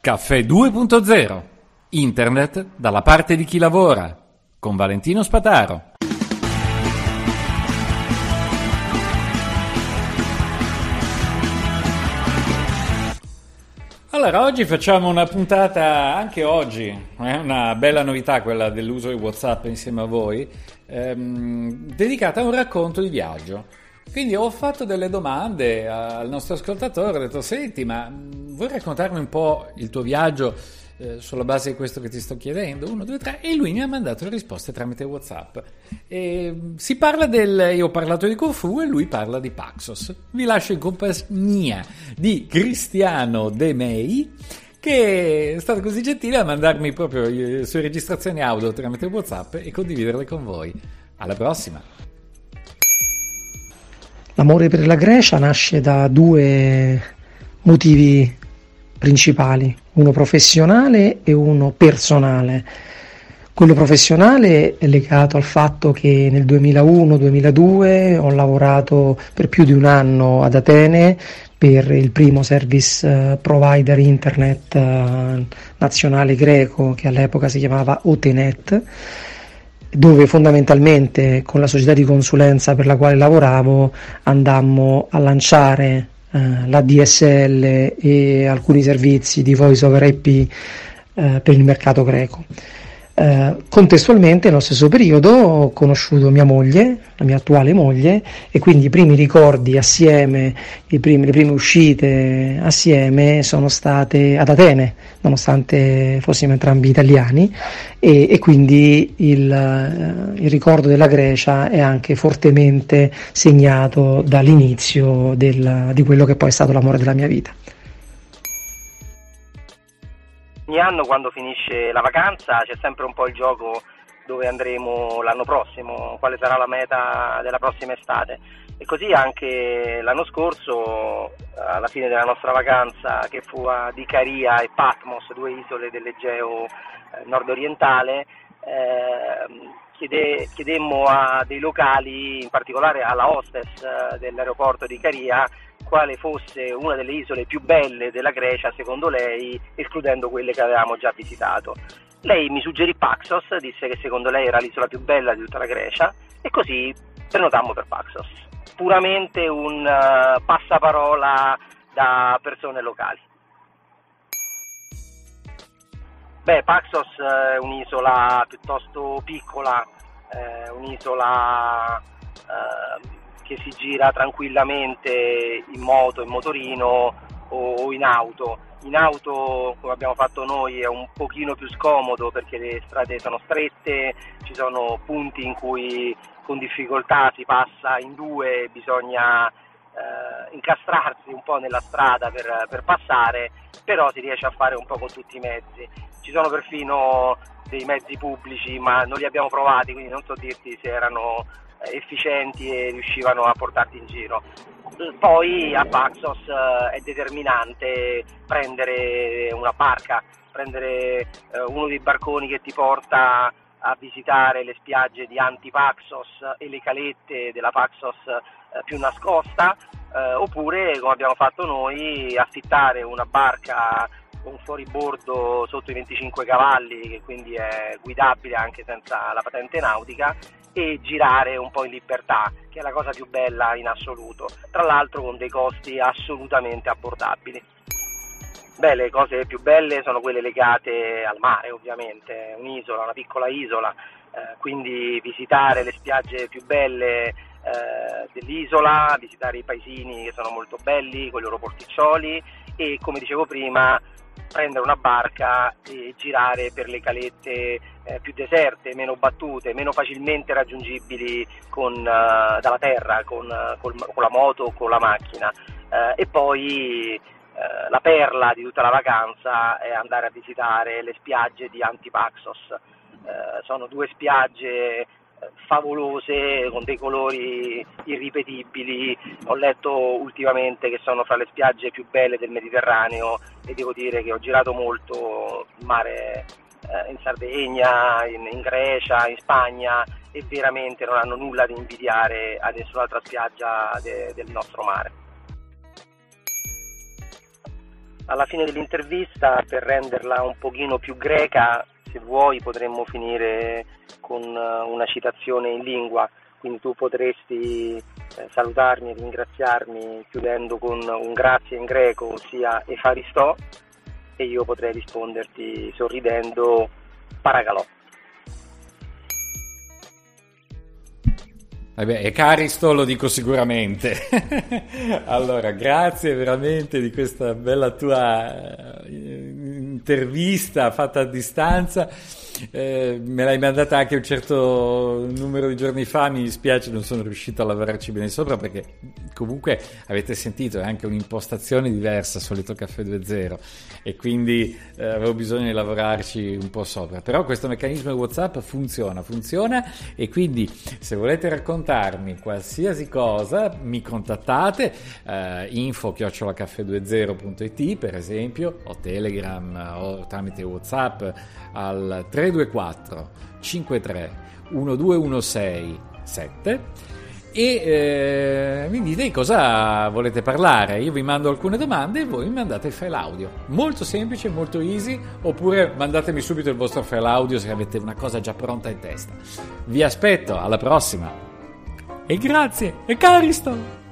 Caffè 2.0. Internet dalla parte di chi lavora. Con Valentino Spataro. Allora, oggi facciamo una puntata, anche oggi, è una bella novità quella dell'uso di WhatsApp insieme a voi, dedicata a un racconto di viaggio. Quindi ho fatto delle domande al nostro ascoltatore, ho detto: senti, ma vuoi raccontarmi un po' il tuo viaggio sulla base di questo che ti sto chiedendo? 1, 2, 3, e lui mi ha mandato le risposte tramite WhatsApp. E si parla io ho parlato di Corfù e lui parla di Paxos. Vi lascio in compagnia di Cristiano De Mei, che è stato così gentile a mandarmi proprio le sue registrazioni audio tramite WhatsApp e condividerle con voi. Alla prossima! L'amore per la Grecia nasce da due motivi principali, uno professionale e uno personale. Quello professionale è legato al fatto che nel 2001-2002 ho lavorato per più di un anno ad Atene per il primo service provider internet nazionale greco, che all'epoca si chiamava Otenet, dove fondamentalmente con la società di consulenza per la quale lavoravo andammo a lanciare la DSL e alcuni servizi di voice over IP per il mercato greco. Contestualmente nello stesso periodo ho conosciuto mia moglie, la mia attuale moglie, e quindi i primi ricordi assieme, le prime uscite assieme sono state ad Atene, nonostante fossimo entrambi italiani, e quindi il ricordo della Grecia è anche fortemente segnato dall'inizio di quello che poi è stato l'amore della mia vita. Ogni anno, quando finisce la vacanza, c'è sempre un po' il gioco: dove andremo l'anno prossimo, quale sarà la meta della prossima estate. E così anche l'anno scorso, alla fine della nostra vacanza, che fu di Caria e Patmos, due isole dell'Egeo nord-orientale, chiedemmo a dei locali, in particolare alla hostess dell'aeroporto di Caria, quale fosse una delle isole più belle della Grecia secondo lei, escludendo quelle che avevamo già visitato. Lei mi suggerì Paxos, disse che secondo lei era l'isola più bella di tutta la Grecia, e così prenotammo per Paxos. Puramente un passaparola da persone locali. Paxos è un'isola piuttosto piccola, un'isola che si gira tranquillamente in moto, in motorino o in auto. In auto, come abbiamo fatto noi, è un pochino più scomodo perché le strade sono strette, ci sono punti in cui con difficoltà si passa in due, bisogna incastrarsi un po' nella strada per passare, però si riesce a fare un po' con tutti i mezzi. Ci sono perfino dei mezzi pubblici, ma non li abbiamo provati, quindi non so dirti se erano efficienti e riuscivano a portarti in giro. Poi a Paxos è determinante prendere una barca, prendere uno dei barconi che ti porta a visitare le spiagge di Antipaxos e le calette della Paxos più nascosta, oppure, come abbiamo fatto noi, affittare una barca con fuoribordo sotto i 25 cavalli, che quindi è guidabile anche senza la patente nautica, e girare un po' in libertà, che è la cosa più bella in assoluto, tra l'altro con dei costi assolutamente abbordabili. Le cose più belle sono quelle legate al mare, ovviamente, un'isola, una piccola isola, quindi visitare le spiagge più belle dell'isola, visitare i paesini che sono molto belli con i loro porticcioli, e, come dicevo prima, prendere una barca e girare per le calette più deserte, meno battute, meno facilmente raggiungibili dalla terra, con la moto o con la macchina. E poi la perla di tutta la vacanza è andare a visitare le spiagge di Antipaxos. Sono due spiagge favolose, con dei colori irripetibili. Ho letto ultimamente che sono fra le spiagge più belle del Mediterraneo, e devo dire che ho girato molto il mare in Sardegna, in Grecia, in Spagna, e veramente non hanno nulla da invidiare a nessun'altra spiaggia del nostro mare. alla fine dell'intervista, per renderla un pochino più greca, se vuoi potremmo finire con una citazione in lingua, quindi tu potresti salutarmi e ringraziarmi chiudendo con un grazie in greco, ossia Efaristò, e io potrei risponderti sorridendo Paragalò. Vabbè, e Caristo lo dico sicuramente. Allora, grazie veramente di questa bella tua intervista fatta a distanza. Me l'hai mandata anche un certo numero di giorni fa, mi dispiace non sono riuscito a lavorarci bene sopra, perché comunque avete sentito è anche un'impostazione diversa solito Caffè 2.0 e quindi avevo bisogno di lavorarci un po' sopra, però questo meccanismo di WhatsApp funziona e quindi se volete raccontarmi qualsiasi cosa mi contattate, info@caffè20.it per esempio, o Telegram o tramite WhatsApp al 324 53 1216 7 e mi dite di cosa volete parlare. Io vi mando alcune domande e voi mi mandate il file audio, molto semplice, molto easy, oppure mandatemi subito il vostro file audio se avete una cosa già pronta in testa. Vi aspetto, alla prossima e grazie e Caristo!